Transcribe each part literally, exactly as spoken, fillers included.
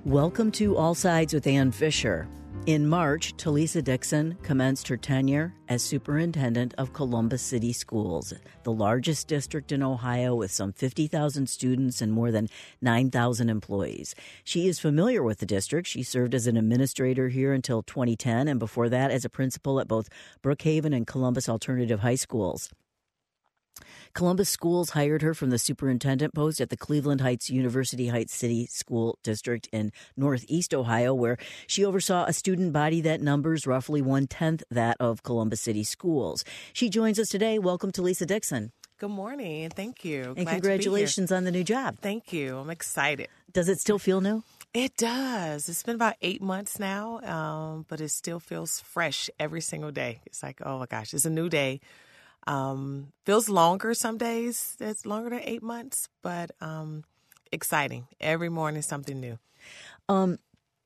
Welcome to All Sides with Ann Fisher. In March, Talisa Dixon commenced her tenure as superintendent of Columbus City Schools, the largest district in Ohio with some fifty thousand students and more than nine thousand employees. She is familiar with the district. She served as an administrator here until twenty ten, and before that as a principal at both Brookhaven and Columbus Alternative High Schools. Columbus Schools hired her from the superintendent post at the Cleveland Heights University Heights City School District in Northeast Ohio, where she oversaw a student body that numbers roughly one-tenth that of Columbus City Schools. She joins us today. Welcome to Talisa Dixon. Good morning, and thank you. And Glad congratulations on the new job. Thank you. I'm excited. Does it still feel new? It does. It's been about eight months now, um, but it still feels fresh every single day. It's like, oh my gosh, it's a new day. Um, feels longer some days. It's longer than eight months, but um, exciting. Every morning, something new. Um,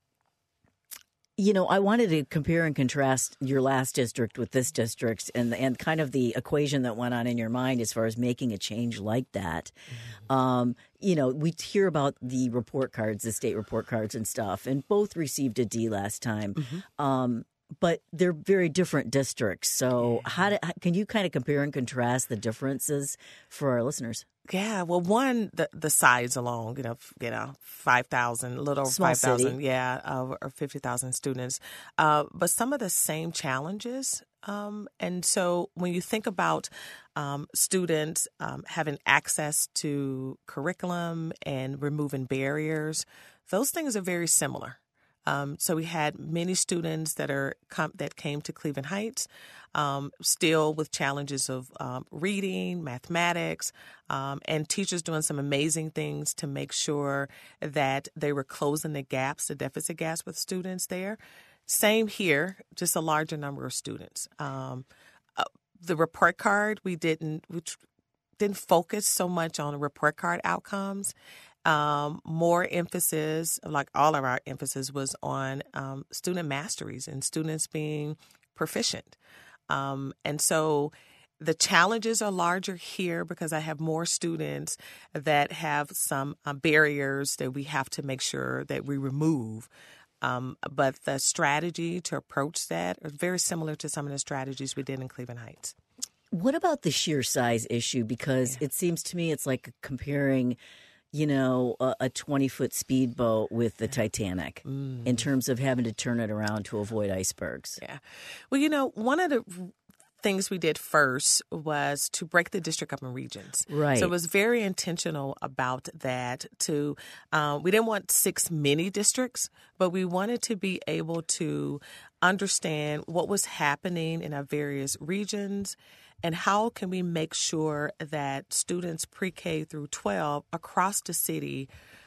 you know, I wanted to compare and contrast your last district with this district and and kind of the equation that went on in your mind as far as making a change like that. Mm-hmm. Um, you know, we hear about the report cards, the state report cards and stuff, and both received a D last time. Mm-hmm. Um But they're very different districts. So how, do, how can you kind of compare and contrast the differences for our listeners? Yeah, well, one, the the size alone, you know, you know, five thousand, a little over five thousand, yeah, uh, or fifty thousand students. Uh, but some of the same challenges. Um, and so when you think about um, students um, having access to curriculum and removing barriers, those things are very similar. Um, so we had many students that are com- that came to Cleveland Heights, um, still with challenges of um, reading, mathematics, um, and teachers doing some amazing things to make sure that they were closing the gaps, the deficit gaps with students there. Same here, just a larger number of students. Um, uh, the report card, we didn't we didn't focus so much on the report card outcomes. Um, more emphasis, like all of our emphasis, was on um, student masteries and students being proficient. Um, and so the challenges are larger here because I have more students that have some uh, barriers that we have to make sure that we remove. Um, but the strategy to approach that is very similar to some of the strategies we did in Cleveland Heights. What about the sheer size issue? Because yeah. It seems to me it's like comparing you know, a twenty-foot speedboat with the Titanic mm. in terms of having to turn it around to avoid icebergs. Yeah. Well, you know, one of the things we did first was to break the district up in regions. Right. So it was very intentional about that. To um, we didn't want six mini districts, but we wanted to be able to understand what was happening in our various regions. And how can we make sure that students pre-K through twelve across the city,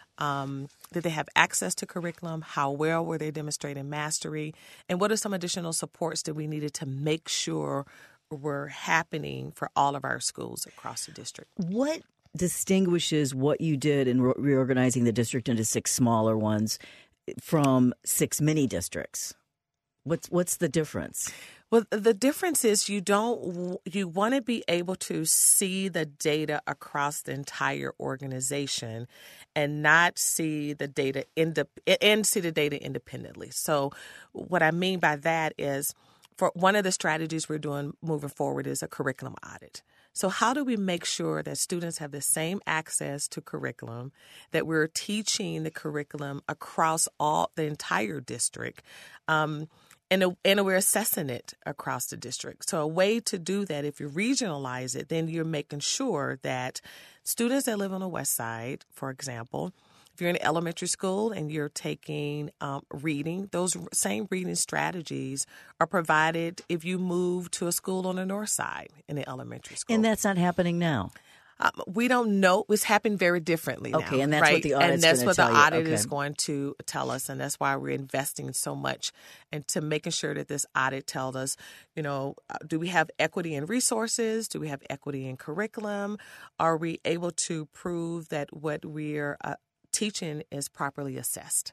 um, that they have access to curriculum? How well were they demonstrating mastery? And what are some additional supports that we needed to make sure were happening for all of our schools across the district? What distinguishes what you did in re- reorganizing the district into six smaller ones from six mini districts? What's what's the difference? Well, the difference is you don't you want to be able to see the data across the entire organization and not see the data ind- and see the data independently. So what I mean by that is for one of the strategies we're doing moving forward is a curriculum audit. So how do we make sure that students have the same access to curriculum, that we're teaching the curriculum across all the entire district, um, and, and we're assessing it across the district. So a way to do that, if you regionalize it, then you're making sure that students that live on the west side, for example, if you're in elementary school and you're taking um, reading, those same reading strategies are provided if you move to a school on the north side in the elementary school. And that's not happening now. Um, we don't know. It's happened very differently now. Okay, and that's right? what the audit's And that's what the tell audit you. Okay. is going to tell us, and that's why we're investing so much into making sure that this audit tells us, you know, uh, do we have equity in resources? Do we have equity in curriculum? Are we able to prove that what we're uh, teaching is properly assessed?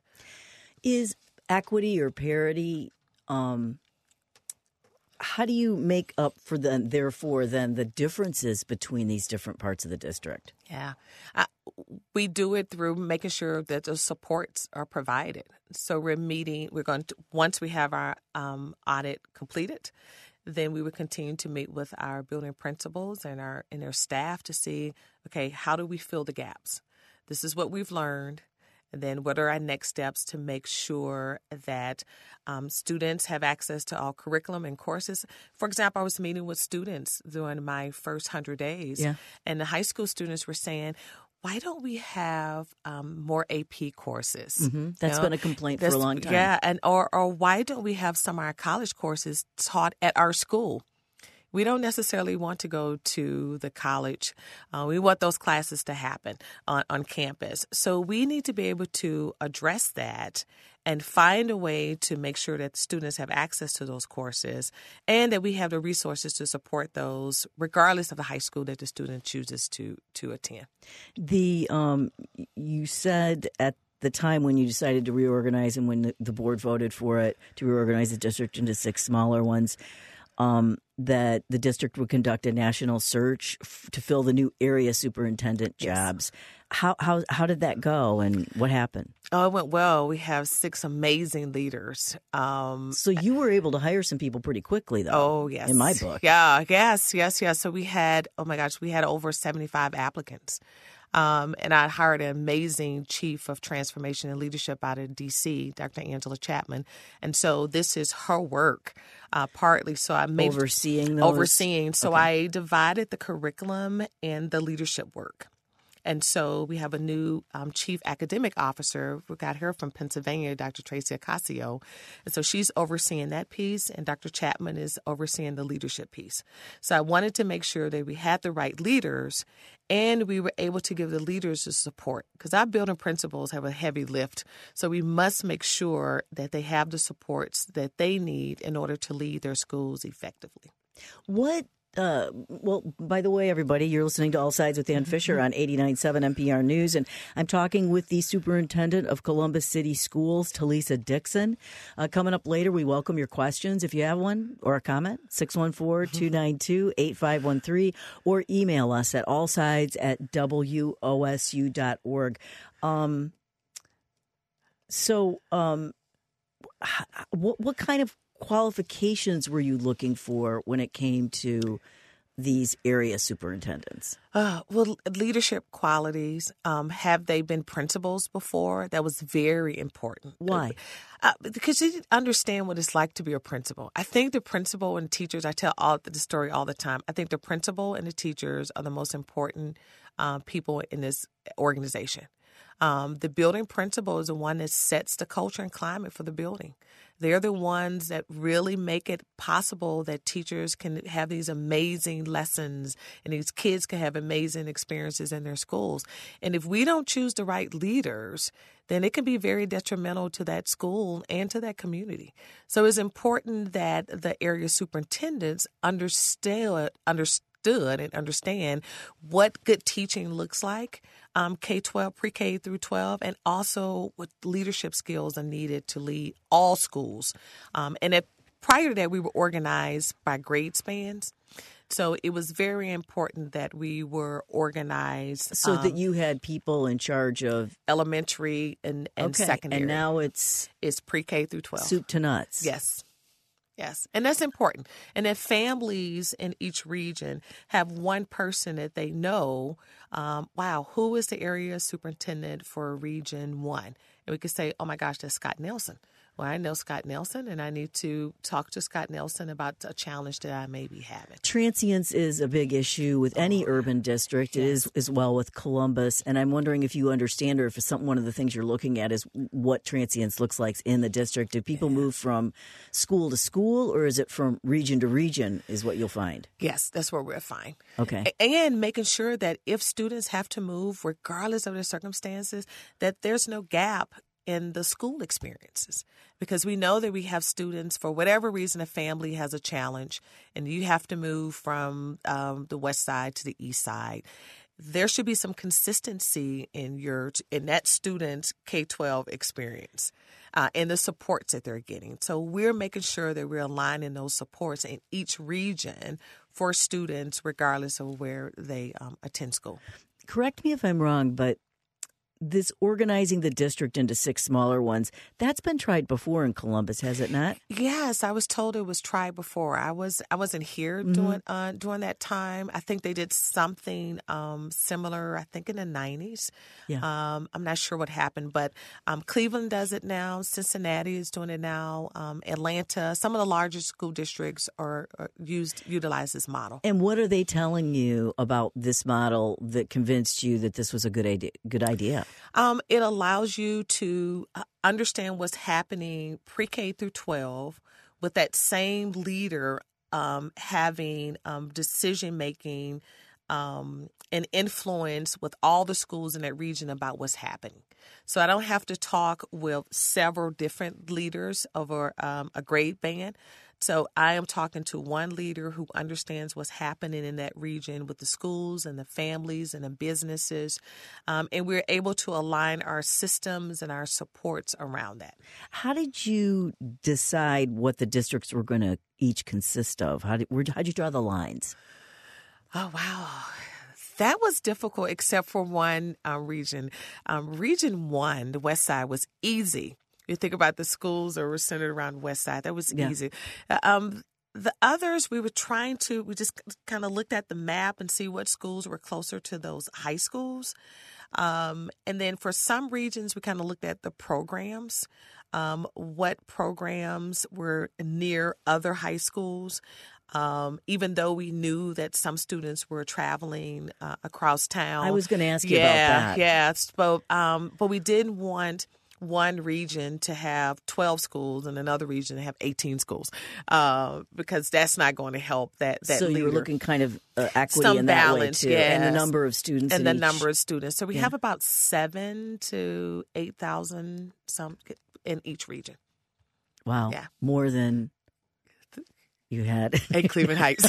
Is equity or parity, um, how do you make up for the, therefore, then the differences between these different parts of the district? Yeah. Uh, We do it through making sure that the supports are provided. So we're meeting, we're going to, once we have our um, audit completed, then we would continue to meet with our building principals and our and their staff to see, okay, how do we fill the gaps? This is what we've learned. And then what are our next steps to make sure that um, students have access to all curriculum and courses? For example, I was meeting with students during my first one hundred days, yeah. and the high school students were saying, why don't we have um, more A P courses? Mm-hmm. That's you know, been a complaint for a long time. Yeah, and or or why don't we have some of our college courses taught at our school? We don't necessarily want to go to the college. Uh, we want those classes to happen on, on campus. So we need to be able to address that and find a way to make sure that students have access to those courses and that we have the resources to support those regardless of the high school that the student chooses to to attend. The um, you said at the time when you decided to reorganize and when the, the board voted for it to reorganize the district into six smaller ones, um, that the district would conduct a national search f- to fill the new area superintendent jobs. Yes. How how how did that go, and what happened? Oh, it went well. We have six amazing leaders. Um, so you were able to hire some people pretty quickly, though. Oh, yes. In my book. Yeah, yes, yes, yes. So we had, oh my gosh, we had over seventy-five applicants. Um, and I hired an amazing chief of transformation and leadership out of D C, Doctor Angela Chapman. And so this is her work, uh, partly. So I made overseeing those? Overseeing. So okay. I divided the curriculum and the leadership work. And so we have a new um, chief academic officer. We got her from Pennsylvania, Doctor Tracy Ocasio. And so she's overseeing that piece, and Doctor Chapman is overseeing the leadership piece. So I wanted to make sure that we had the right leaders and we were able to give the leaders the support, because our building principals have a heavy lift. So we must make sure that they have the supports that they need in order to lead their schools effectively. What Uh, well, by the way, everybody, you're listening to All Sides with Ann Fisher on eighty-nine point seven N P R News, and I'm talking with the superintendent of Columbus City Schools, Talisa Dixon. Uh, coming up later, we welcome your questions if you have one or a comment, six one four, two nine two, eight five one three, or email us at allsides at w o s u dot org. Um, so um, what, what kind of qualifications were you looking for when it came to these area superintendents? Uh, well, leadership qualities. Um, have they been principals before? That was very important. Why? Uh, because you understand what it's like to be a principal. I think the principal and teachers, I tell all the story all the time, I think the principal and the teachers are the most important uh, people in this organization. Um, the building principal is the one that sets the culture and climate for the building. They're the ones that really make it possible that teachers can have these amazing lessons and these kids can have amazing experiences in their schools. And if we don't choose the right leaders, then it can be very detrimental to that school and to that community. So it's important that the area superintendents understand, understand Understood and understand what good teaching looks like, um, K twelve, pre-K through twelve, and also what leadership skills are needed to lead all schools. Um, and at, prior to that, we were organized by grade spans. So it was very important that we were organized. So um, that you had people in charge of elementary and, and okay. secondary. And now it's, it's pre-K through twelve. Soup to nuts. Yes. Yes, and that's important. And that families in each region have one person that they know, um, wow, who is the area superintendent for Region one? And we could say, oh, my gosh, that's Scott Nelson. Well, I know Scott Nelson, and I need to talk to Scott Nelson about a challenge that I may be having. Transience is a big issue with any oh, urban district. Yes. It is as well with Columbus. And I'm wondering if you understand, or if it's some, one of the things you're looking at is what transience looks like in the district. Do people yeah. move from school to school, or is it from region to region is what you'll find? Yes, that's where we're fine. Okay. And making sure that if students have to move, regardless of their circumstances, that there's no gap in the school experiences, because we know that we have students, for whatever reason, a family has a challenge and you have to move from um, the west side to the east side. There should be some consistency in your in that student's K twelve experience uh, and the supports that they're getting. So we're making sure that we're aligning those supports in each region for students, regardless of where they um, attend school. Correct me if I'm wrong, but this organizing the district into six smaller ones, that's been tried before in Columbus, has it not? Yes, I was told it was tried before. I was I wasn't here Mm-hmm. during uh, during that time. I think they did something um, similar. I think in the nineties. Yeah. Um, I'm not sure what happened, but um, Cleveland does it now. Cincinnati is doing it now. Um, Atlanta, some of the larger school districts are, are used utilize this model. And what are they telling you about this model that convinced you that this was a good idea? Good idea. Um, it allows you to uh, understand what's happening pre-K through twelve with that same leader um, having um, decision-making um, and influence with all the schools in that region about what's happening. So I don't have to talk with several different leaders over um, a grade band. So I am talking to one leader who understands what's happening in that region with the schools and the families and the businesses. Um, and we're able to align our systems and our supports around that. How did you decide what the districts were going to each consist of? How did where, how'd you draw the lines? Oh, wow. That was difficult except for one uh, region. Um, region one, the West Side, was easy. You think about the schools that were centered around West Side. That was Yeah. easy. Uh, um, the others, we were trying to, we just kind of looked at the map and see what schools were closer to those high schools. Um, and then for some regions, we kind of looked at the programs, um, what programs were near other high schools. Um, even though we knew that some students were traveling uh, across town. I was going to ask you yeah, about that. Yeah, so, um, but we didn't want one region to have twelve schools and another region to have eighteen schools, uh, because that's not going to help that, that So you leader. were looking kind of uh, equity Some in that balance, way, too, and the yes. number of students. and in the each. number of students. So we Yeah. have about seven to eight thousand some in each region. Wow, Yeah. more than you had. In Cleveland Heights.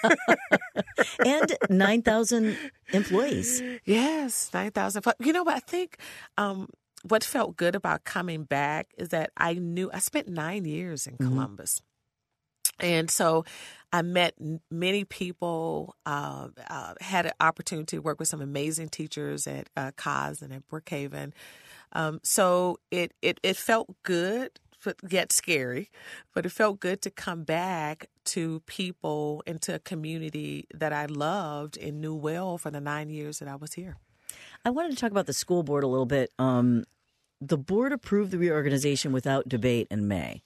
And nine thousand employees. Yes, nine thousand. You know what? I think um, what felt good about coming back is that I knew I spent nine years in Mm-hmm. Columbus. And so I met n- many people, uh, uh, had an opportunity to work with some amazing teachers at uh, C O S and at Brookhaven. Um, so it, it, it felt good, but yet scary, but it felt good to come back to people and to a community that I loved and knew well for the nine years that I was here. I wanted to talk about the school board a little bit. Um, the board approved the reorganization without debate in May.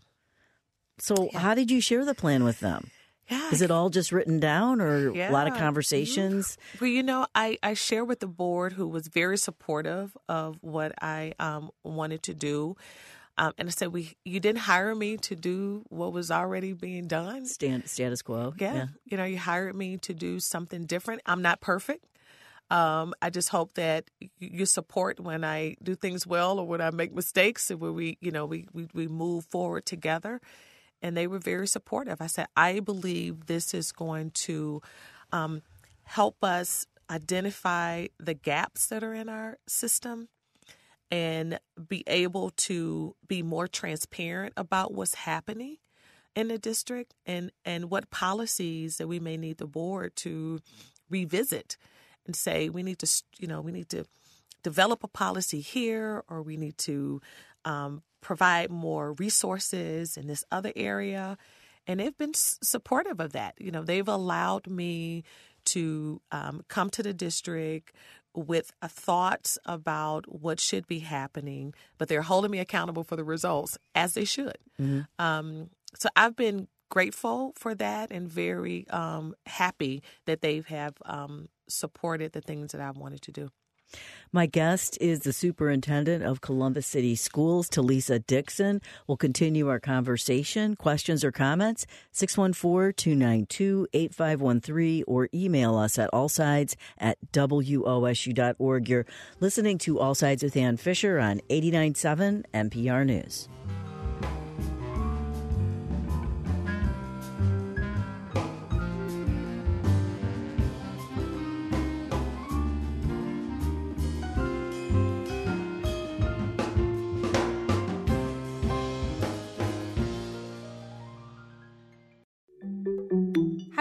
So Yeah. how did you share the plan with them? Yeah, Is it all just written down or a lot of Yeah. conversations? Well, you know, I, I share with the board who was very supportive of what I um, wanted to do. Um, and I said, "We, you didn't hire me to do what was already being done. Stand, status quo? Yeah. You know, you hired me to do something different. I'm not perfect. Um, I just hope that y- you support when I do things well or when I make mistakes and when we, you know, we, we, we move forward together." And they were very supportive. I said, I believe this is going to um, help us identify the gaps that are in our system and be able to be more transparent about what's happening in the district and, and what policies that we may need the board to revisit and say, we need to, you know, we need to develop a policy here, or we need to um, provide more resources in this other area. And they've been s- supportive of that. You know, they've allowed me to um, come to the district with a thoughts about what should be happening, but they're holding me accountable for the results, as they should. Mm-hmm. Um, so I've been grateful for that and very um, happy that they have um, supported the things that I've wanted to do. My guest is the superintendent of Columbus City Schools, Talisa Dixon. We'll continue our conversation. Questions or comments? six one four, two nine two, eight five one three or email us at allsides at W O S U dot org. You're listening to All Sides with Ann Fisher on eighty-nine point seven N P R News.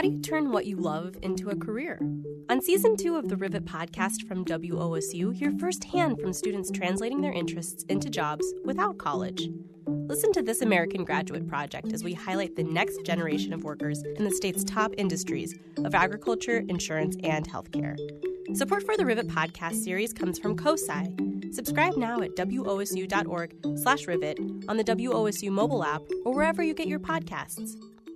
How do you turn what you love into a career? On Season two of the Rivet podcast from W O S U, hear firsthand from students translating their interests into jobs without college. Listen to This American Graduate Project as we highlight the next generation of workers in the state's top industries of agriculture, insurance, and healthcare. Support for the Rivet podcast series comes from COSI. Subscribe now at wosu.org slash rivet on the W O S U mobile app or wherever you get your podcasts.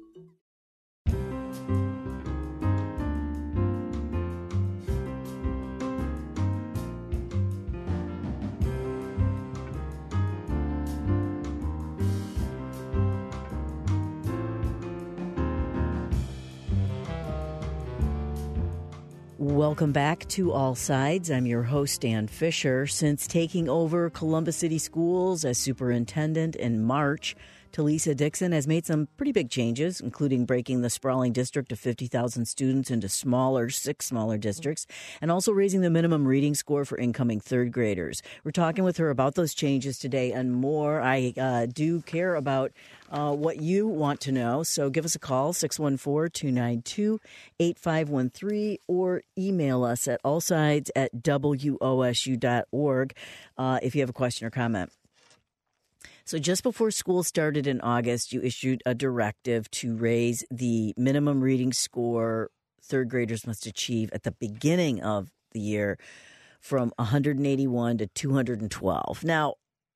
Welcome back to All Sides. I'm your host, Dan Fisher. Since taking over Columbus City Schools as superintendent in March, Talisa Dixon has made some pretty big changes, including breaking the sprawling district of fifty thousand students into smaller, six smaller districts, and also raising the minimum reading score for incoming third graders. We're talking with her about those changes today and more. I uh, do care about uh, what you want to know, so give us a call, six one four, two nine two, eight five one three, or email us at allsides at W O S U dot org uh, if you have a question or comment. So just before school started in August, you issued a directive to raise the minimum reading score third graders must achieve at the beginning of the year from one hundred eighty-one to two hundred twelve. Now,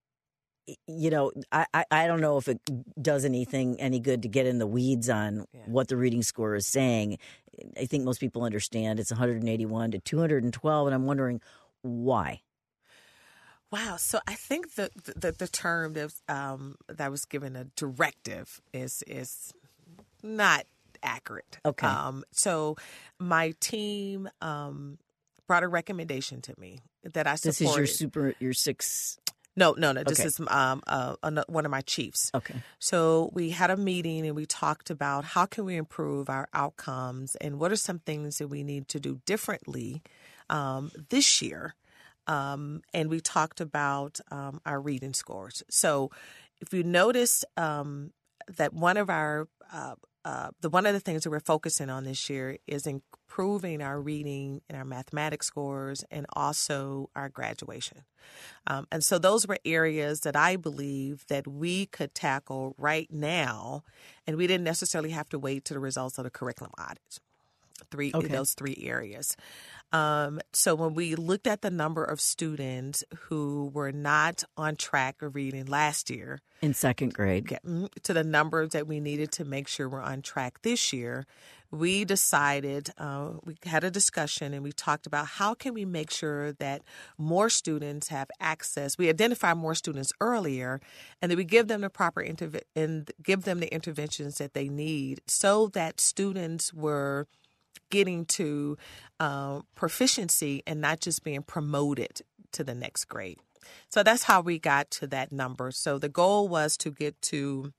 you know, I, I, I don't know if it does anything any good to get in the weeds on yeah. what the reading score is saying. I think most people understand it's one hundred eighty-one to two hundred twelve, and I'm wondering why. Wow. So I think the the, the term that was, um, that was given a directive is is not accurate. Okay. Um, so my team um, brought a recommendation to me that I supported. This is your super your six. No, no, no. This okay. is um, uh, one of my chiefs. Okay. So we had a meeting and we talked about how can we improve our outcomes and what are some things that we need to do differently um, this year. Um, and we talked about um, our reading scores. So if you noticed um, that one of our uh, uh, the one of the things that we're focusing on this year is improving our reading and our mathematics scores and also our graduation. Um, and so those were areas that I believe that we could tackle right now, and we didn't necessarily have to wait to the results of the curriculum audit. Three okay. those three areas. Um, so when we looked at the number of students who were not on track of reading last year in second grade to the numbers that we needed to make sure we're on track this year, we decided, uh, we had a discussion and we talked about how can we make sure that more students have access. We identify more students earlier and that we give them the proper interve- and give them the interventions that they need so that students were getting to uh, proficiency and not just being promoted to the next grade. So that's how we got to that number. So the goal was to get to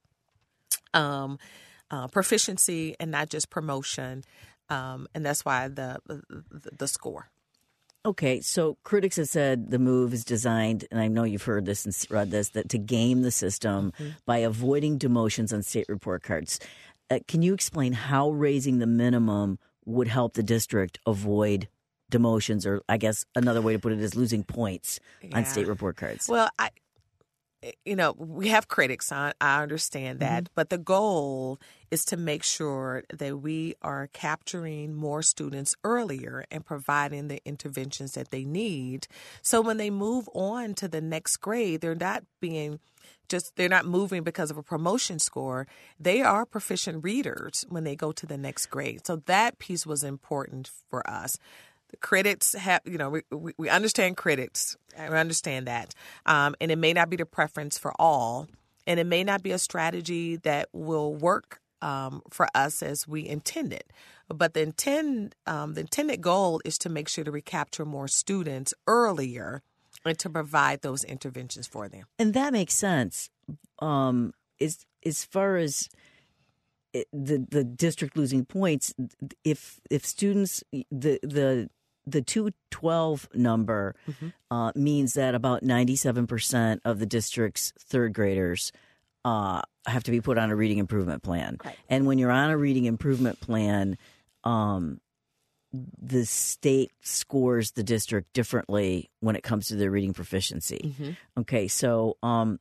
um, uh, proficiency and not just promotion, um, and that's why the, the the score. Okay, so critics have said the move is designed, and I know you've heard this and read this, that to game the system mm-hmm. by avoiding demotions on state report cards. Uh, can you explain how raising the minimum would help the district avoid demotions, or I guess another way to put it is losing points yeah. on state report cards? Well, I, you know, we have critics. I, I understand that. Mm-hmm. But the goal is to make sure that we are capturing more students earlier and providing the interventions that they need. So when they move on to the next grade, they're not being just they're not moving because of a promotion score. They are proficient readers when they go to the next grade. So that piece was important for us. The critics have, you know, we, we, we understand critics. I understand that. Um, and it may not be the preference for all. And it may not be a strategy that will work um, for us as we intended. But the intend, um, the intended goal is to make sure to recapture more students earlier and to provide those interventions for them. And that makes sense. Um, as, as far as it, the the district losing points, if if students the the the two twelve number mm-hmm. uh, means that about ninety-seven percent of the district's third graders uh, have to be put on a reading improvement plan. Right. And when you're on a reading improvement plan, um, the state scores the district differently when it comes to their reading proficiency. Mm-hmm. Okay, so um,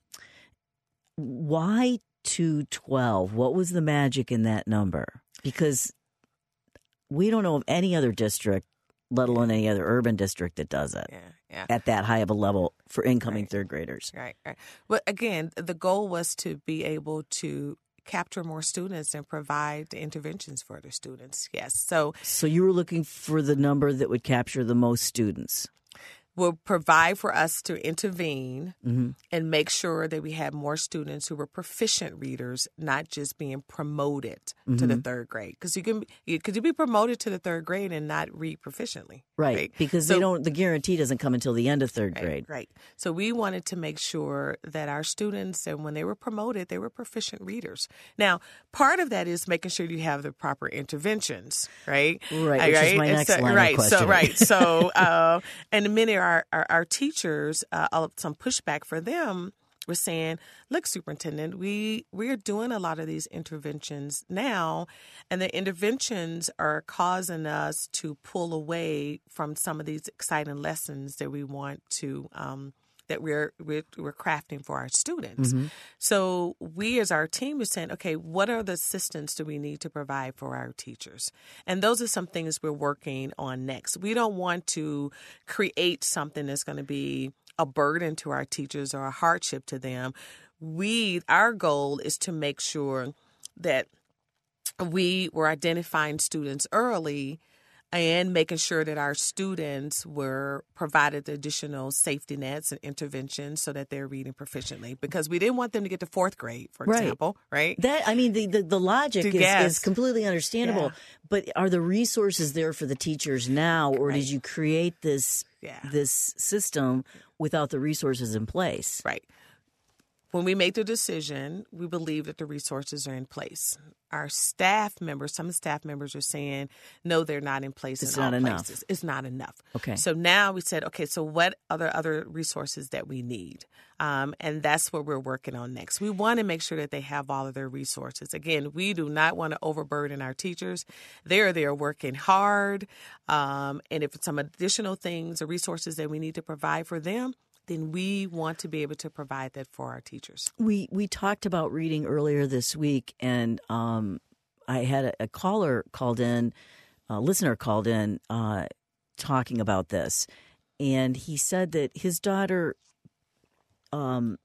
why two twelve? What was the magic in that number? Because we don't know of any other district, let alone any other urban district, that does it Yeah, yeah. at that high of a level for incoming Right. third graders. Right, right. But again, the goal was to be able to capture more students and provide the interventions for the students. Yes. So So you were looking for the number that would capture the most students. will provide for us to intervene Mm-hmm. and make sure that we have more students who were proficient readers, not just being promoted Mm-hmm. to the third grade. Because you can, you, could you be promoted to the third grade and not read proficiently? Right, Right. because So- they don't. The guarantee doesn't come until the end of third grade. Right, right. So we wanted to make sure that our students, and when they were promoted, they were proficient readers. Now, part of that is making sure you have the proper interventions, right? Right, which is my And next so, line of right, so questioning. right, so uh, and many of our our, our teachers, uh, some pushback for them was saying, look, superintendent, we, we're doing a lot of these interventions now, and the interventions are causing us to pull away from some of these exciting lessons that we want to, um, that we're, we're, we're crafting for our students. Mm-hmm. So we as our team is saying, okay, what are the assistance do we need to provide for our teachers? And those are some things we're working on next. We don't want to create something that's going to be a burden to our teachers or a hardship to them. We, our goal is to make sure that we were identifying students early and making sure that our students were provided additional safety nets and interventions so that they're reading proficiently, because we didn't want them to get to fourth grade, for Right. example, right? That I mean, the the, the logic is, Yes. is completely understandable. Yeah. But are the resources there for the teachers now, or Right. did you create this Yeah. this system without the resources in place? Right. When we make the decision, we believe that the resources are in place. Our staff members, some staff members are saying, no, they're not in place It's in all not enough. places. It's not enough. Okay. So now we said, okay, so what other other resources that we need? Um, and that's what we're working on next. We want to make sure that they have all of their resources. Again, we do not want to overburden our teachers. They're there working hard. Um, and if it's some additional things or resources that we need to provide for them, then we want to be able to provide that for our teachers. We we talked about reading earlier this week, and um, I had a, a caller called in, a listener called in, uh, talking about this, and he said that his daughter um,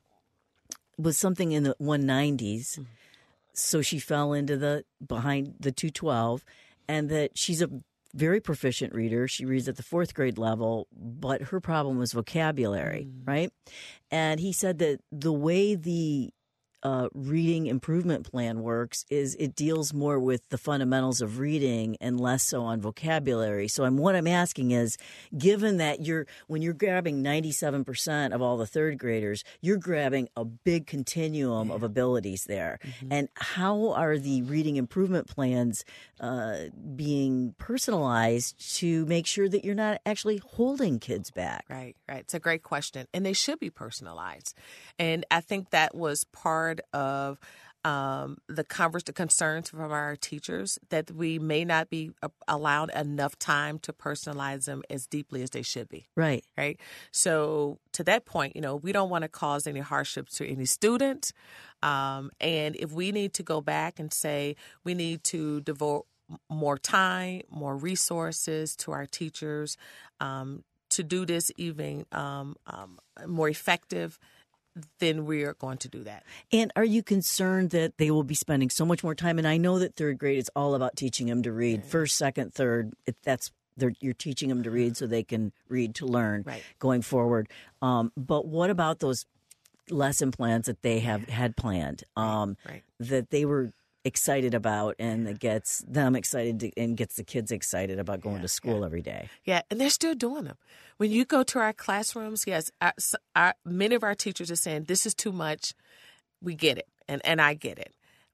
was something in the one nineties, mm-hmm. so she fell into the behind the two twelve, and that she's a very proficient reader. She reads at the fourth grade level, but her problem was vocabulary, mm. right? And he said that the way the uh, reading improvement plan works is it deals more with the fundamentals of reading and less so on vocabulary. So I'm, what I'm asking is, given that you're when you're grabbing ninety-seven percent of all the third graders, you're grabbing a big continuum yeah. of abilities there. Mm-hmm. And how are the reading improvement plans uh, being personalized to make sure that you're not actually holding kids back? Right, right. It's a great question. And they should be personalized. And I think that was part of um, the converse, the concerns from our teachers, that we may not be allowed enough time to personalize them as deeply as they should be. Right. Right. So to that point, you know, we don't want to cause any hardships to any student. Um, and if we need to go back and say we need to devote more time, more resources to our teachers um, to do this even um, um, more effective, then we are going to do that. And are you concerned that they will be spending so much more time? And I know that third grade is all about teaching them to read. Mm-hmm. First, second, third, it, that's you're teaching them to read so they can read to learn right. going forward. Um, but what about those lesson plans that they have had planned um, right. Right. that they were excited about, and that gets them excited to, and gets the kids excited about going yeah, to school yeah. every day? Yeah, and they're still doing them. When you go to our classrooms, yes, our, our, many of our teachers are saying, this is too much. We get it, and, and I get it.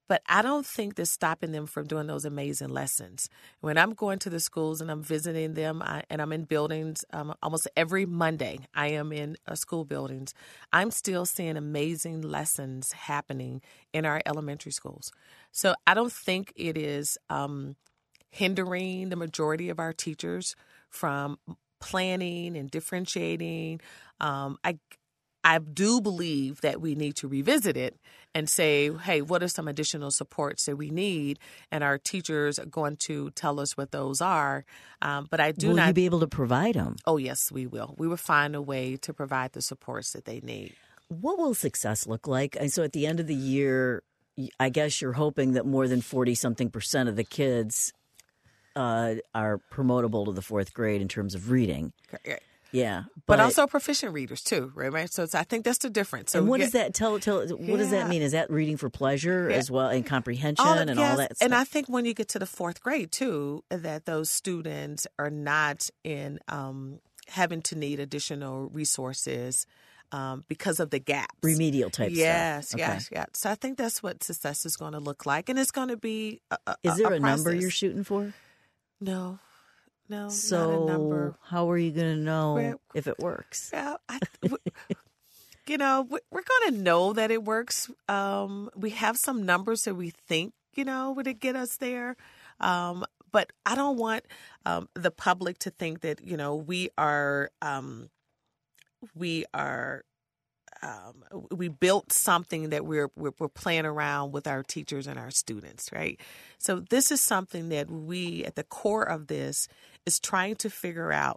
But I don't think that's stopping them from doing those amazing lessons. When I'm going to the schools and I'm visiting them I, and I'm in buildings um, almost every Monday, I am in uh, school buildings, I'm still seeing amazing lessons happening in our elementary schools. So I don't think it is um, hindering the majority of our teachers from planning and differentiating. Um, I I do believe that we need to revisit it and say, hey, what are some additional supports that we need? And our teachers are going to tell us what those are. Um, but I do will not. Will you be able to provide them? Oh, yes, we will. We will find a way to provide the supports that they need. What will success look like? And so at the end of the year, I guess you're hoping that more than forty-something percent of the kids uh, are promotable to the fourth grade in terms of reading. Correct. Yeah, but, but also proficient readers too, right? Right. So it's, I think that's the difference. So and what get, does that tell? Tell what yeah. does that mean? Is that reading for pleasure yeah. as well, and comprehension all, and yes. all that stuff? And I think when you get to the fourth grade too, that those students are not in um, having to need additional resources um, because of the gaps, remedial type yes, stuff. Yes, yes, okay. yes. So I think that's what success is going to look like, and it's going to be. A, a, is there a, a number you're shooting for? No. No, so not a number. How are you going to know we're, if it works? Yeah, I, we, you know, we're going to know that it works. Um, we have some numbers that we think, you know, would it get us there. Um, but I don't want um, the public to think that, you know, we are um, we are. Um, we built something that we're, we're we're playing around with our teachers and our students, right? So this is something that we, at the core of this, is trying to figure out.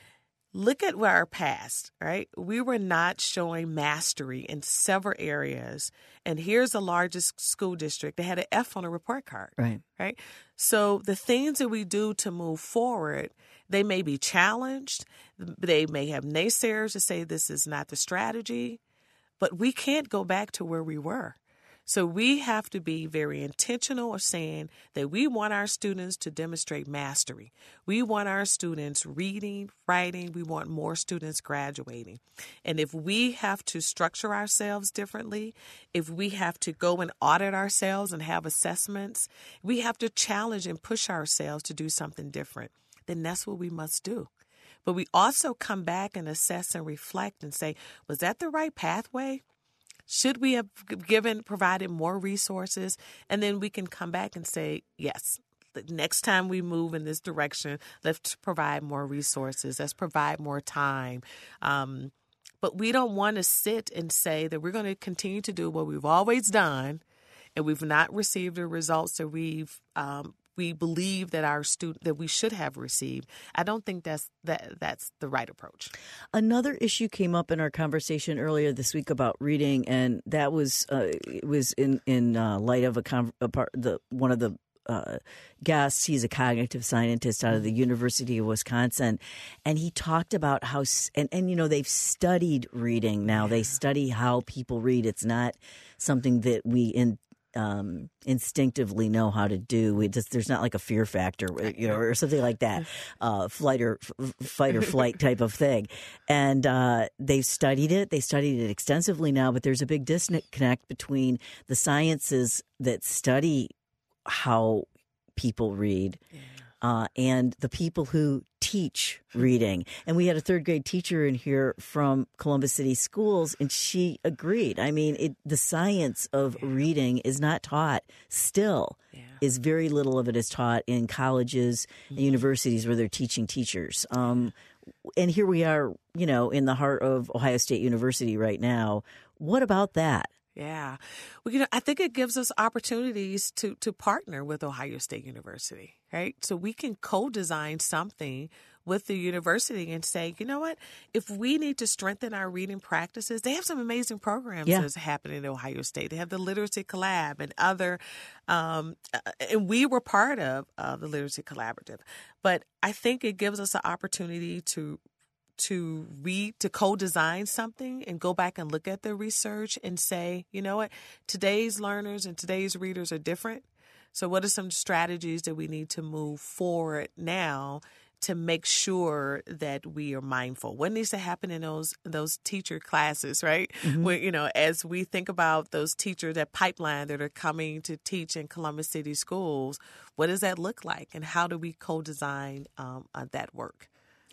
Look at our past, right? We were not showing mastery in several areas, and here's the largest school district that had an F on a report card, right? Right. So the things that we do to move forward, they may be challenged. They may have naysayers to say this is not the strategy. But we can't go back to where we were. So we have to be very intentional of saying that we want our students to demonstrate mastery. We want our students reading, writing. We want more students graduating. And if we have to structure ourselves differently, if we have to go and audit ourselves and have assessments, we have to challenge and push ourselves to do something different, then that's what we must do. But we also come back and assess and reflect and say, was that the right pathway? Should we have given, provided more resources? And then we can come back and say, yes, the next time we move in this direction, let's provide more resources. Let's provide more time. Um, but we don't want to sit and say that we're going to continue to do what we've always done, and we've not received the results that we've um, we believe that our student that we should have received. I don't think that's that that's the right approach. Another issue came up in our conversation earlier this week about reading, and that was uh, it was in in uh, light of a, con- a part the one of the uh, guests. He's a cognitive scientist out of the University of Wisconsin, and he talked about how and and you know they've studied reading now. They study how people read. It's not something that we in Um, instinctively know how to do. We just there's not like a fear factor, you know, or something like that, uh, flight or f- fight or flight type of thing. And uh, they've studied it. They studied it extensively now, but there's a big disconnect between the sciences that study how people read uh, and the people who teach reading. And we had a third grade teacher in here from Columbus City Schools, and she agreed. I mean, it, the science of yeah. reading is not taught still. Yeah. Is very little of it is taught in colleges mm-hmm. and universities where they're teaching teachers. Um, and here we are, you know, in the heart of Ohio State University right now. What about that? Yeah. Well, you know, I think it gives us opportunities to to partner with Ohio State University, right? So we can co-design something with the university and say, you know what, if we need to strengthen our reading practices, they have some amazing programs yeah. that's happening at Ohio State. They have the Literacy Collab and other, um, and we were part of uh, the Literacy Collaborative. But I think it gives us an opportunity to to read, to co-design something and go back and look at the research and say, you know what, today's learners and today's readers are different. So what are some strategies that we need to move forward now to make sure that we are mindful. What needs to happen in those those teacher classes, right? Mm-hmm. Where, you know, as we think about those teachers, that pipeline that are coming to teach in Columbus City schools, what does that look like, and how do we co-design um, uh, that work?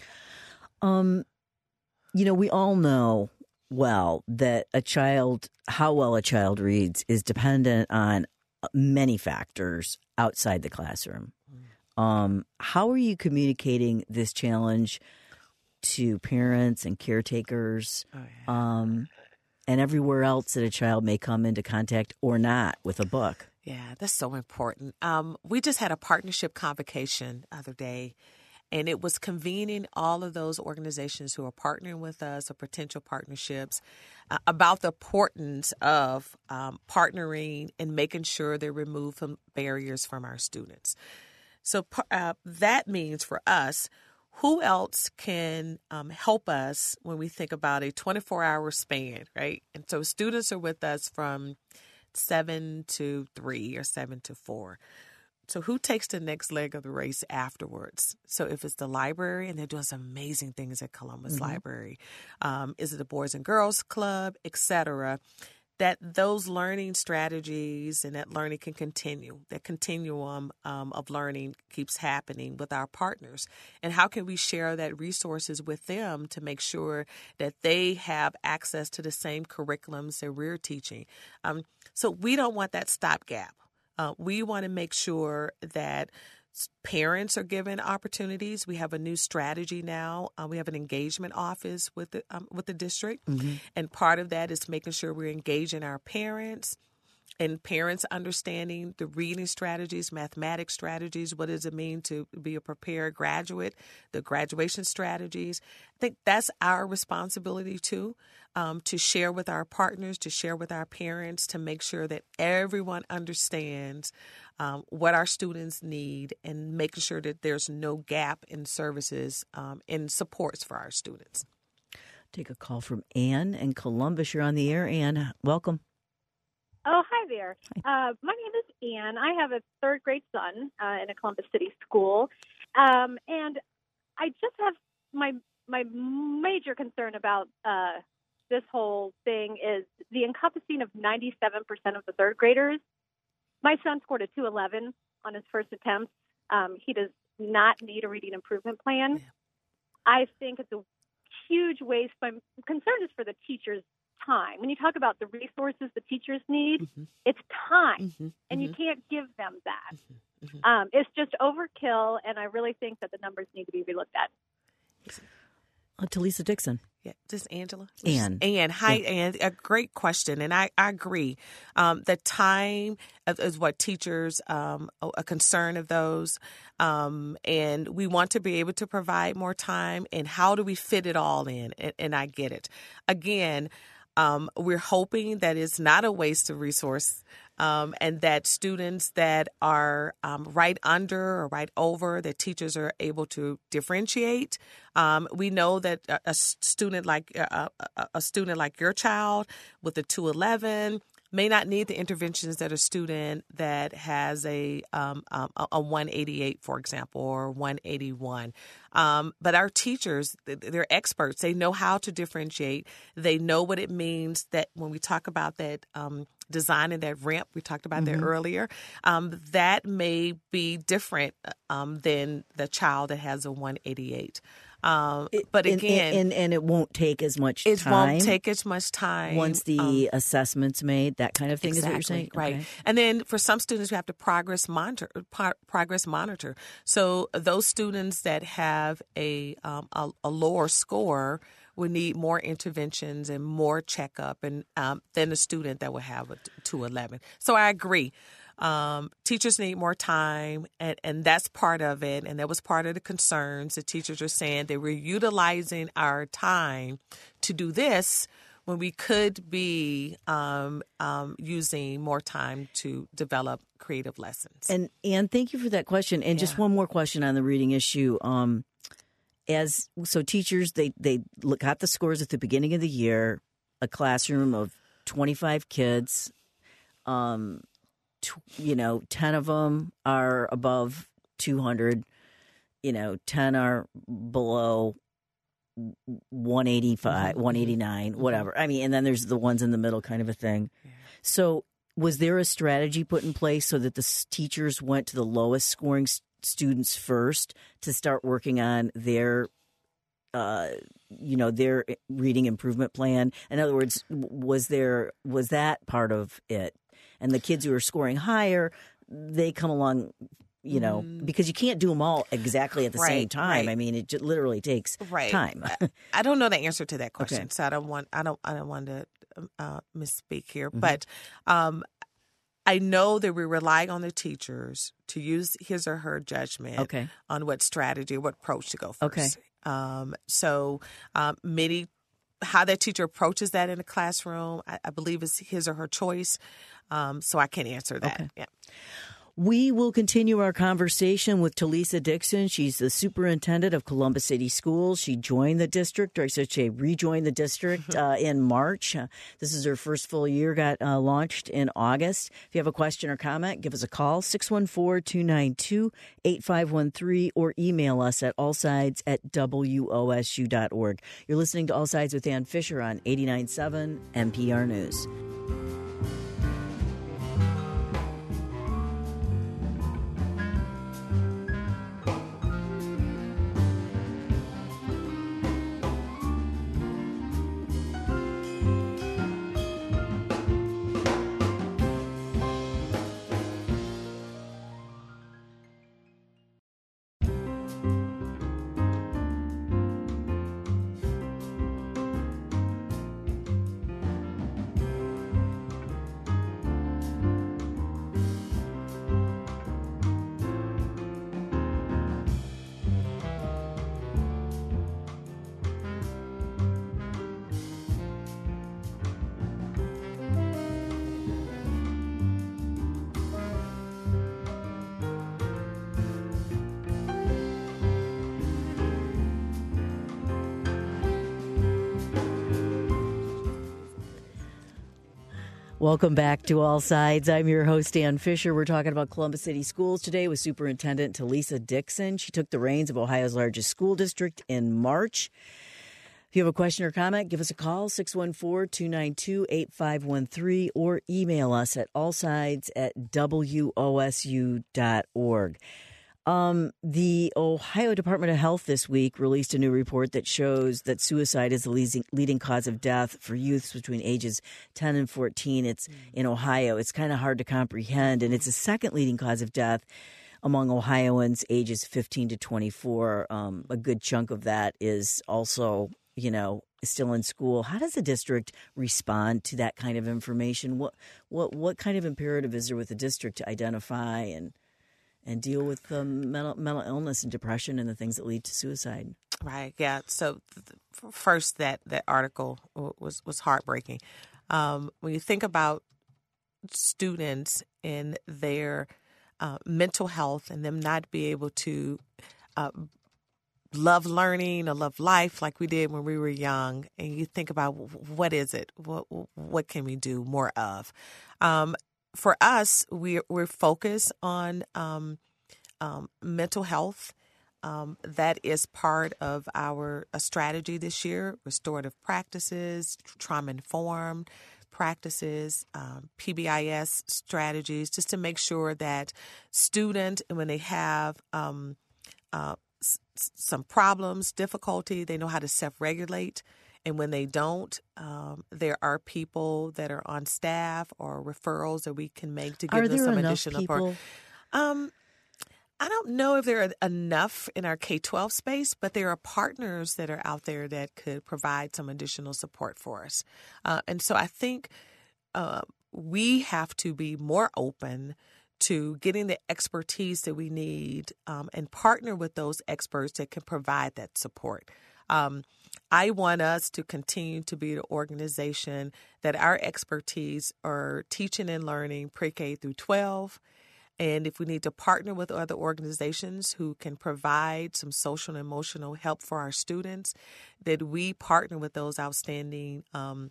Um, you know, we all know well that a child, how well a child reads, is dependent on many factors outside the classroom. Um, how are you communicating this challenge to parents and caretakers, oh, yeah. um, and everywhere else that a child may come into contact or not with a book? Yeah, that's so important. Um, we just had a partnership convocation the other day, and it was convening all of those organizations who are partnering with us or potential partnerships uh, about the importance of um, partnering and making sure they remove some barriers from our students. So uh, that means for us, who else can um, help us when we think about a twenty-four hour span, right? And so students are with us from seven to three or seven to four. So who takes the next leg of the race afterwards? So if it's the library, and they're doing some amazing things at Columbus mm-hmm. Library, um, is it the Boys and Girls Club, et cetera, that those learning strategies and that learning can continue. That continuum um, of learning keeps happening with our partners. And how can we share that resources with them to make sure that they have access to the same curriculums that we're teaching? Um, so we don't want that stopgap. Uh, we want to make sure that parents are given opportunities. We have a new strategy now. Uh, we have an engagement office with the um, with the district, mm-hmm. and part of that is making sure we're engaging our parents, and parents understanding the reading strategies, mathematics strategies. What does it mean to be a prepared graduate? The graduation strategies. I think that's our responsibility too, um, to share with our partners, to share with our parents, to make sure that everyone understands Um, what our students need, and making sure that there's no gap in services um, and supports for our students. Take a call from Ann in Columbus. You're on the air, Ann. Welcome. Oh, hi there. Hi. Uh, my name is Ann. I have a third grade son uh, in a Columbus City school, um, and I just have my my major concern about uh, this whole thing is the encompassing of ninety-seven percent of the third graders. My son scored a two eleven on his first attempt. Um, he does not need a reading improvement plan. Yeah. I think it's a huge waste. My concern is for the teachers' time. When you talk about the resources the teachers need, mm-hmm. it's time, mm-hmm. and mm-hmm. you can't give them that. Mm-hmm. Mm-hmm. Um, it's just overkill, and I really think that the numbers need to be relooked at. Uh, Talisa Dixon. Yeah, this is Angela. Ann. Ann. Hi, yeah. Ann. A great question, and I, I agree. Um, the time is, is what teachers, um, a, a concern of those, um, and we want to be able to provide more time, and how do we fit it all in? And, and I get it. Again, um, we're hoping that it's not a waste of resource, um, and that students that are um, right under or right over, that teachers are able to differentiate. Um, we know that a, a student like a, a student like your child with a two eleven may not need the interventions that a student that has a um, um, a one eighty-eight, for example, or one eighty-one. Um, but our teachers, they're experts. They know how to differentiate. They know what it means that when we talk about that um, design and that ramp, we talked about mm-hmm. that earlier, um, that may be different um, than the child that has a one eighty-eight. Um, but again, and, and, and it won't take as much it time. It won't take as much time. Once the um, assessment's made, that kind of thing exactly, is what you're saying? Right. Okay. And then for some students, we have to progress monitor, pro- progress monitor. So those students that have a, um, a, a lower score will need more interventions and more checkup and um, than a student that will have a two eleven. So I agree. Um, teachers need more time, and, and that's part of it. And that was part of the concerns. The teachers are saying that we're utilizing our time to do this when we could be um, um, using more time to develop creative lessons. And Ann, thank you for that question. And Yeah. just one more question on the reading issue. Um, as so, teachers they they look, got the scores at the beginning of the year. A classroom of twenty-five kids. Um, you know, ten of them are above two hundred you know, ten are below one eighty-five, mm-hmm. one eighty-nine, mm-hmm. whatever. I mean, and then there's the ones in the middle kind of a thing. Yeah. So was there a strategy put in place so that the teachers went to the lowest scoring s- students first to start working on their, uh, you know, their reading improvement plan? In other words, was there, was that part of it? And the kids who are scoring higher, they come along, you know, mm. because you can't do them all exactly at the right, same time. right. I mean, it just literally takes right. time. I don't know the answer to that question, okay. so I don't want I don't I don't want to uh, misspeak here. Mm-hmm. But um, I know that we're relying on the teachers to use his or her judgment okay. on what strategy, what approach to go first. Okay. Um, so um, many. How that teacher approaches that in the classroom, I, I believe is his or her choice. Um, so I can't answer that. Okay. Yeah. We will continue our conversation with Talisa Dixon. She's the superintendent of Columbus City Schools. She joined the district, or I should say rejoined the district uh, in March. Uh, this is her first full year, got uh, launched in August. If you have a question or comment, give us a call, six one four, two nine two, eight five one three, or email us at allsides at W O S U dot org. You're listening to All Sides with Ann Fisher on eighty-nine point seven N P R News. Welcome back to All Sides. I'm your host, Ann Fisher. We're talking about Columbus City Schools today with Superintendent Talisa Dixon. She took the reins of Ohio's largest school district in March. If you have a question or comment, give us a call, six one four, two nine two, eight five one three, or email us at allsides at W O S U dot org. Um, the Ohio Department of Health this week released a new report that shows that suicide is the leading, leading cause of death for youths between ages ten and fourteen. It's in Ohio. It's kind of hard to comprehend, and it's the second leading cause of death among Ohioans ages fifteen to twenty-four. Um, a good chunk of that is also, you know, still in school. How does the district respond to that kind of information? What what what kind of imperative is there with the district to identify and and deal with um, mental, mental illness and depression and the things that lead to suicide? Right. Yeah. So th- first, that, that article was, was heartbreaking. Um, when you think about students and their uh, mental health and them not be able to uh, love learning or love life like we did when we were young, and you think about what is it? What, what can we do more of? Um, For us, we're, we're focused on um, um, mental health. Um, that is part of our uh, strategy this year, restorative practices, trauma-informed practices, um, P B I S strategies, just to make sure that students, when they have um, uh, s- some problems, difficulty, they know how to self-regulate. And when they don't, um, there are people that are on staff or referrals that we can make to give are them there some enough additional people? support. Um, I don't know if there are enough in our K twelve space, but there are partners that are out there that could provide some additional support for us. Uh, and so I think uh, we have to be more open to getting the expertise that we need um, and partner with those experts that can provide that support. Um, I want us to continue to be the organization that our expertise are teaching and learning pre-K through twelve. And if we need to partner with other organizations who can provide some social and emotional help for our students, that we partner with those outstanding um,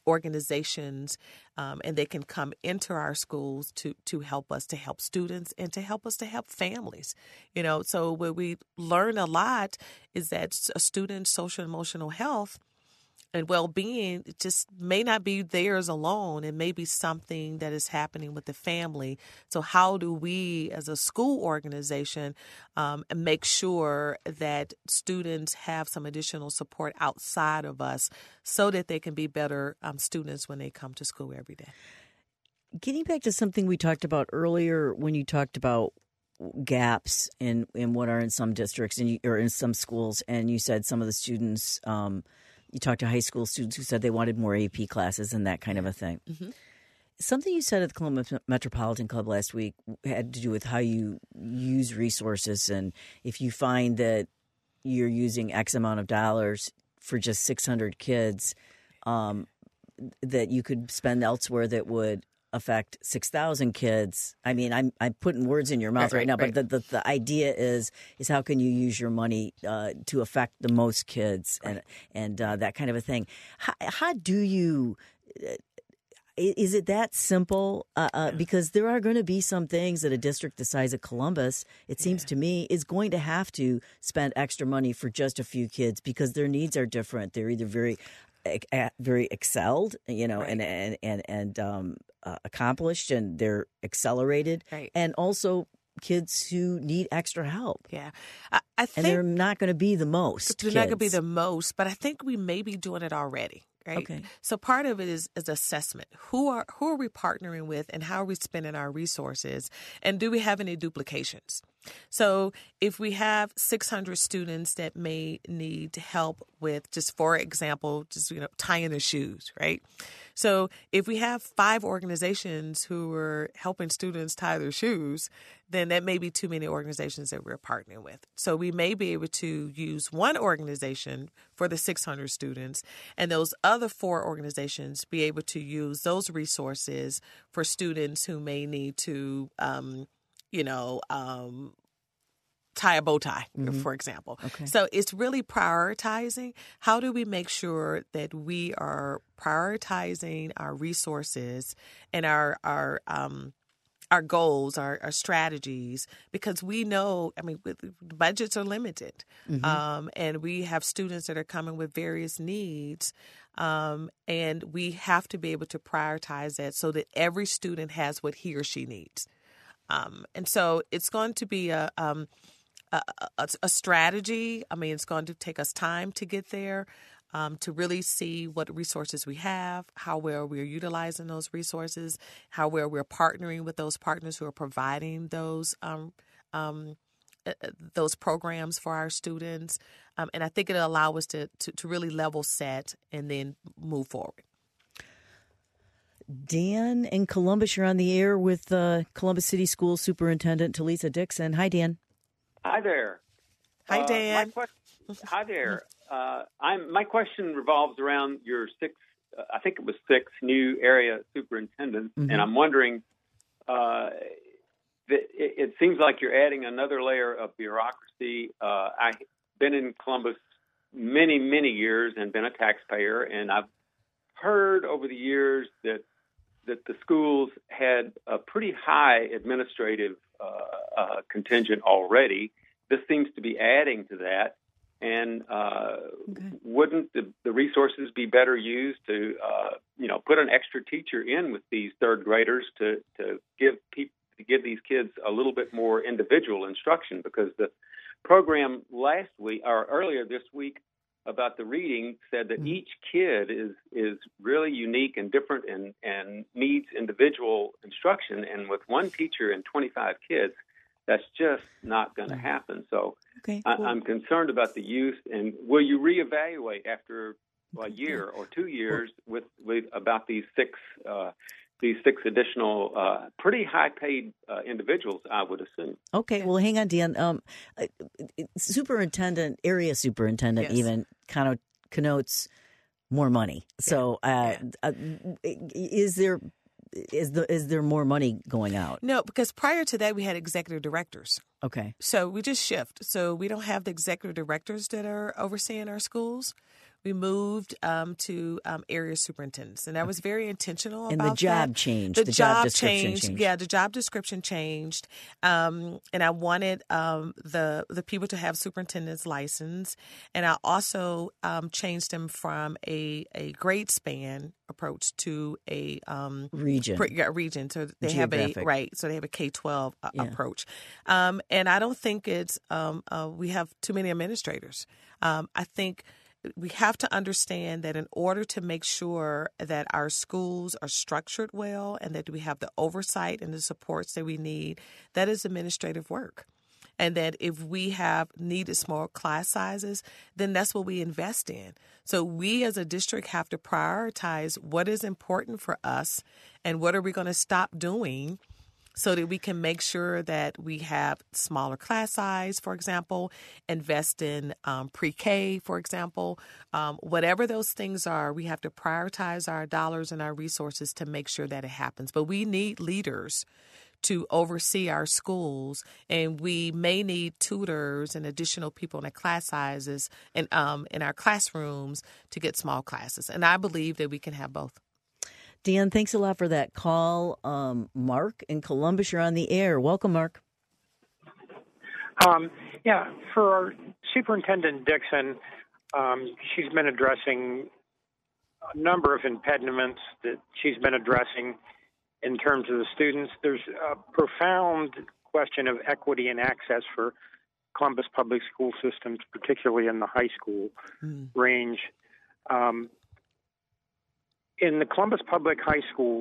organizations, um, and they can come into our schools to to help us, to help students, and to help us to help families. You know, so where we learn a lot is that a student's social and emotional health and well-being just may not be theirs alone. It may be something that is happening with the family. So how do we, as a school organization, um, make sure that students have some additional support outside of us so that they can be better um, students when they come to school every day? Getting back to something we talked about earlier when you talked about gaps in, in what are in some districts and you, or in some schools, and you said some of the students um, – you talked to high school students who said they wanted more A P classes and that kind of a thing. Mm-hmm. Something you said at the Columbus Metropolitan Club last week had to do with how you use resources, and if you find that you're using X amount of dollars for just six hundred kids, um, that you could spend elsewhere that would affect six thousand kids. I mean, I'm I'm putting words in your mouth right, right, right now, right. but the, the the idea is is how can you use your money uh, to affect the most kids right. and and uh, that kind of a thing. How, how do you? Uh, is it that simple? Uh, uh, yeah. Because there are going to be some things that a district the size of Columbus, it seems yeah. to me, is going to have to spend extra money for just a few kids because their needs are different. They're either very very excelled, you know, right. and and and and um, uh, accomplished, and they're accelerated, right. and also kids who need extra help. Yeah, I, I think and they're not going to be the most. They're kids. not going to be the most, but I think we may be doing it already. Right? Okay. So part of it is, is assessment. Who are who are we partnering with, and how are we spending our resources, and do we have any duplications? So if we have six hundred students that may need help with, just for example, just you know tying their shoes, right? So if we have five organizations who are helping students tie their shoes, then that may be too many organizations that we're partnering with. So we may be able to use one organization for the six hundred students, and those other four organizations be able to use those resources for students who may need to, um, you know, um, tie a bow tie, mm-hmm. for example. Okay. So it's really prioritizing. How do we make sure that we are prioritizing our resources and our our um, our goals, our, our strategies, because we know, I mean, budgets are limited, mm-hmm. um, and we have students that are coming with various needs, um, and we have to be able to prioritize that so that every student has what he or she needs. Um, and so it's going to be a, um, a, a, a strategy. I mean, it's going to take us time to get there. Um, to really see what resources we have, how well we're utilizing those resources, how well we're partnering with those partners who are providing those um, um, uh, those programs for our students. Um, and I think it'll allow us to, to, to really level set and then move forward. Dan in Columbus, you're on the air with uh, Columbus City School Superintendent Talisa Dixon. Hi, Dan. Hi there. Hi, Dan. Uh, my question, hi there. Uh, I'm, my question revolves around your six, uh, I think it was six new area superintendents, mm-hmm. and I'm wondering, uh, that it, it seems like you're adding another layer of bureaucracy. Uh, I've been in Columbus many, many years and been a taxpayer, and I've heard over the years that that the schools had a pretty high administrative uh, uh, contingent already. This seems to be adding to that. And uh, okay. wouldn't the, the resources be better used to, uh, you know, put an extra teacher in with these third graders to, to give people to give these kids a little bit more individual instruction? Because the program last week or earlier this week about the reading said that mm-hmm. each kid is is really unique and different and, and needs individual instruction. And with one teacher and twenty-five kids, that's just not going to happen. So okay, I, cool. I'm concerned about the youth. And will you reevaluate after a year or two years with, with about these six uh, these six additional uh, pretty high-paid uh, individuals, I would assume? Okay, well, hang on, Dan. Um, superintendent, area superintendent, yes. even kind of connotes more money. So, uh, yeah. uh, is there? Is the is there more money going out? No, because prior to that, we had executive directors. Okay. So we just shift. So we don't have the executive directors that are overseeing our schools. we moved um, to um, area superintendents, and I was very intentional and about the job that. changed. The, the job, job description changed. changed. Yeah, the job description changed, um, and I wanted um, the the people to have superintendent's license, and I also um, changed them from a a grade span approach to a um, region. Pre, yeah, region. So they Geographic. have a right. So they have a K twelve uh, Yeah. approach, um, and I don't think it's um, uh, we have too many administrators. Um, I think we have to understand that in order to make sure that our schools are structured well and that we have the oversight and the supports that we need, that is administrative work. And that if we have needed small class sizes, then that's what we invest in. So we as a district have to prioritize what is important for us and what are we going to stop doing so that we can make sure that we have smaller class size, for example, invest in um, pre-K, for example. Um, whatever those things are, we have to prioritize our dollars and our resources to make sure that it happens. But we need leaders to oversee our schools, and we may need tutors and additional people in the class sizes and um, in our classrooms to get small classes. And I believe that we can have both. Dan, thanks a lot for that call. Um, Mark in Columbus, you're on the air. Welcome, Mark. Um, yeah, for Superintendent Dixon, um, she's been addressing a number of impediments that she's been addressing in terms of the students. There's a profound question of equity and access for Columbus public school systems, particularly in the high school mm. range. Um, in the Columbus public high schools,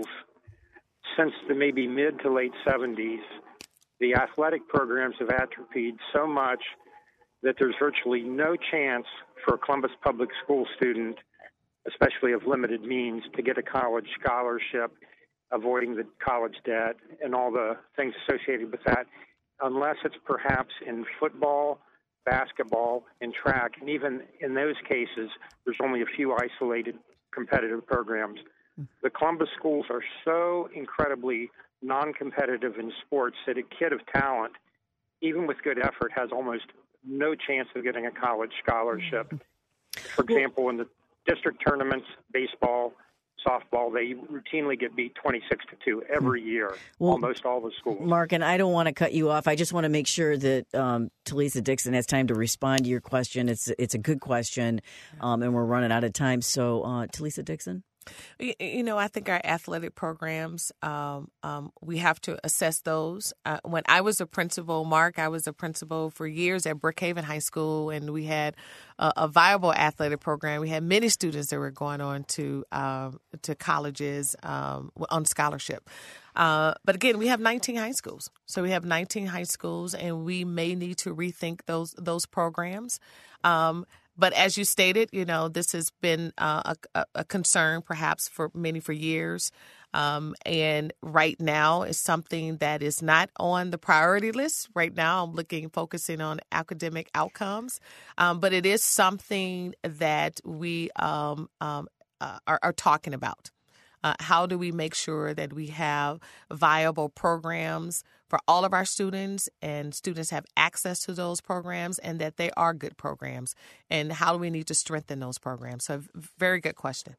since the maybe mid to late seventies, the athletic programs have atrophied so much that there's virtually no chance for a Columbus public school student, especially of limited means, to get a college scholarship, avoiding the college debt and all the things associated with that, unless it's perhaps in football, basketball, and track. And even in those cases, there's only a few isolated competitive programs. The Columbus schools are so incredibly non-competitive in sports that a kid of talent, even with good effort, has almost no chance of getting a college scholarship. For example, in the district tournaments, baseball, softball, they routinely get beat twenty-six to two every year, well, almost all the schools. Mark, and I don't want to cut you off. I just want to make sure that um, Talisa Dixon has time to respond to your question. It's it's a good question, um, and we're running out of time. So, uh, Talisa Dixon? You know, I think our athletic programs, um, um, we have to assess those. Uh, when I was a principal, Mark, I was a principal for years at Brookhaven High School, and we had a, a viable athletic program. We had many students that were going on to um, to colleges um, on scholarship. Uh, but again, we have nineteen high schools. So we have nineteen high schools, and we may need to rethink those those programs. Um, But as you stated, you know, this has been uh, a, a concern perhaps for many for years. Um, and right now is something that is not on the priority list. Right now, I'm looking, focusing on academic outcomes. Um, but it is something that we um, um, uh, are, are talking about. Uh, how do we make sure that we have viable programs for all of our students and students have access to those programs and that they are good programs? And how do we need to strengthen those programs? So very good question.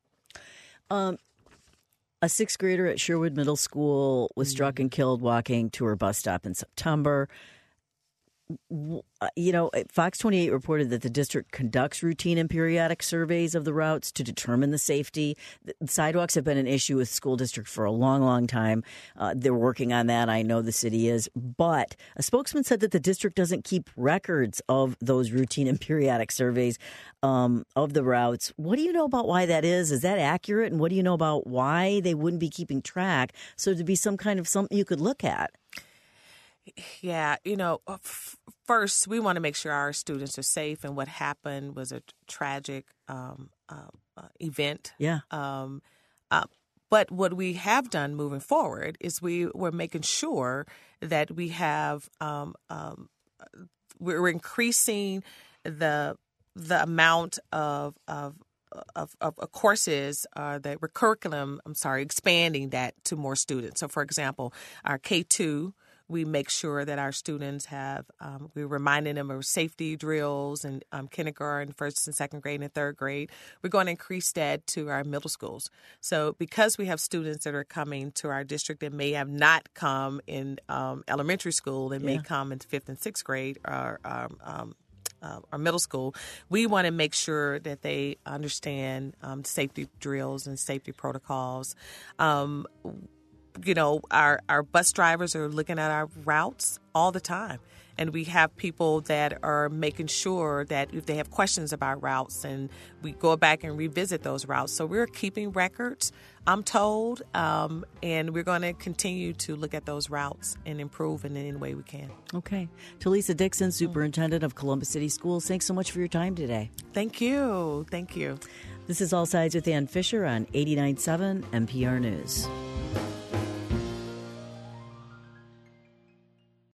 Um, a sixth grader at Sherwood Middle School was struck and killed walking to her bus stop in September. You know, Fox twenty-eight reported that the district conducts routine and periodic surveys of the routes to determine the safety. The sidewalks have been an issue with school districts for a long, long time. Uh, they're working on that. I know the city is. But a spokesman said that the district doesn't keep records of those routine and periodic surveys um, of the routes. What do you know about why that is? Is that accurate? And what do you know about why they wouldn't be keeping track? So to be some kind of something you could look at. Yeah, you know, f- first, we want to make sure our students are safe. And what happened was a tragic um, uh, uh, event. Yeah. Um, uh, but what we have done moving forward is we we're making sure that we have um, um, we're increasing the the amount of of Of, of, of courses, uh, the curriculum, I'm sorry, expanding that to more students. So, for example, our K two We make sure that our students have, um, we're reminding them of safety drills and um, kindergarten, first and second grade, and third grade. We're going to increase that to our middle schools. So because we have students that are coming to our district that may have not come in um, elementary school and Yeah. may come in fifth and sixth grade or um, um, Uh, or middle school, we want to make sure that they understand um, safety drills and safety protocols. Um, you know, our, our bus drivers are looking at our routes all the time. And we have people that are making sure that if they have questions about routes, and we go back and revisit those routes. So we're keeping records, I'm told, um, and we're going to continue to look at those routes and improve in any way we can. Okay. Talisa Dixon, Superintendent of Columbus City Schools, thanks so much for your time today. Thank you. Thank you. This is All Sides with Ann Fisher on eighty-nine point seven N P R News.